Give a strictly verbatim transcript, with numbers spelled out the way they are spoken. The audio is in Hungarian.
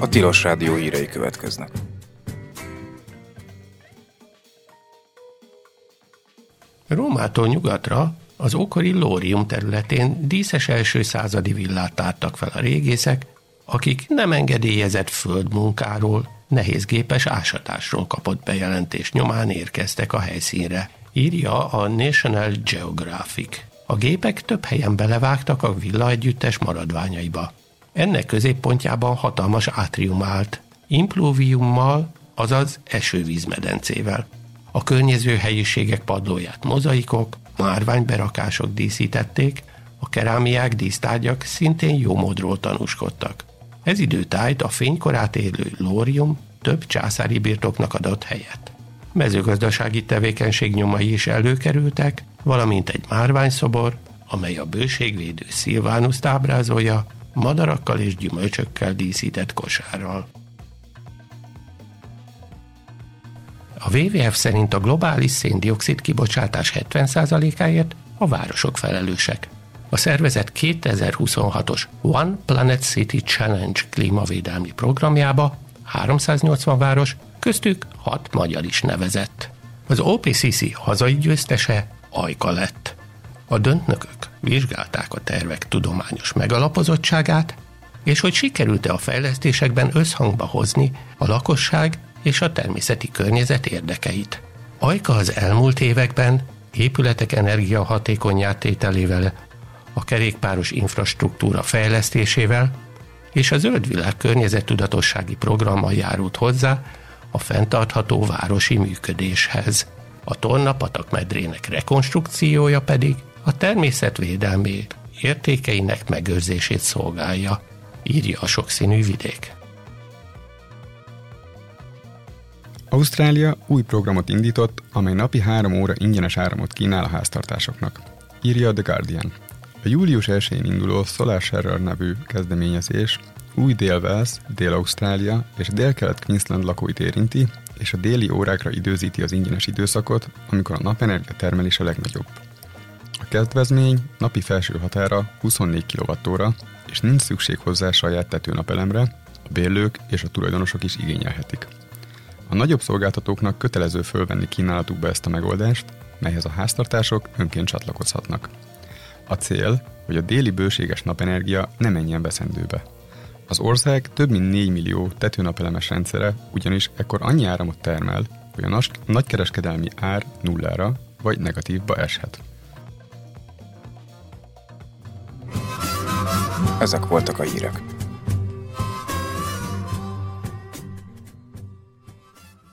Tilos Rádió hírei következnek. Rómától nyugatra az ókori Lórium területén díszes első századi villát tártak fel a régészek, akik nem engedélyezett földmunkáról, nehézgépes ásatásról kapott bejelentés nyomán érkeztek a helyszínre, írja a National Geographic. A gépek több helyen belevágtak a villa együttes maradványaiba. Ennek középpontjában hatalmas átrium állt, impluviummal, azaz esővízmedencével. A környező helyiségek padlóját mozaikok, márványberakások díszítették, a kerámiák, dísztárgyak szintén jó módról tanúskodtak. Ez időtájt a fénykorát élő Lórium több császári birtoknak adott helyet. Mezőgazdasági tevékenység nyomai is előkerültek, valamint egy márványszobor, amely a bőségvédő Szilvánuszt ábrázolja, madarakkal és gyümölcsökkel díszített kosárral. A dupla vé vé ef szerint a globális szén-dioxid kibocsátás hetven százalékáért a városok felelősek. A szervezet kétezer-huszonhatos One Planet City Challenge klímavédelmi programjába háromszáznyolcvan város, köztük hat magyar is nevezett. Az o pé cé cé hazai győztese Ajka lett. A döntnökök vizsgálták a tervek tudományos megalapozottságát, és hogy sikerült-e a fejlesztésekben összhangba hozni a lakosság és a természeti környezet érdekeit. Ajka az elmúlt években épületek energiahatékonnyá tételével, a kerékpáros infrastruktúra fejlesztésével és a Zöld Világ környezettudatossági programmal járult hozzá a fenntartható városi működéshez. A Torna-patak medrének rekonstrukciója pedig a természetvédelmi értékeinek megőrzését szolgálja, írja a sokszínű vidék. Ausztrália új programot indított, amely napi három óra ingyenes áramot kínál a háztartásoknak, írja a The Guardian. A július elsején induló Solar Sharer nevű kezdeményezés új Dél-Wales, Dél-Ausztrália és Dél-Kelet-Queensland lakóit érinti, és a déli órákra időzíti az ingyenes időszakot, amikor a napenergia termelés a legnagyobb. A kedvezmény napi felső határa huszonnégy kilovattóra, és nincs szükség hozzá saját tetőnapelemre, a bérlők és a tulajdonosok is igényelhetik. A nagyobb szolgáltatóknak kötelező fölvenni kínálatukba ezt a megoldást, melyhez a háztartások önként csatlakozhatnak. A cél, hogy a déli bőséges napenergia ne menjen veszendőbe. Az ország több mint négy millió tetőnapelemes rendszere ugyanis ekkor annyi áramot termel, hogy a nagykereskedelmi ár nullára vagy negatívba eshet. Ezek voltak a hírek.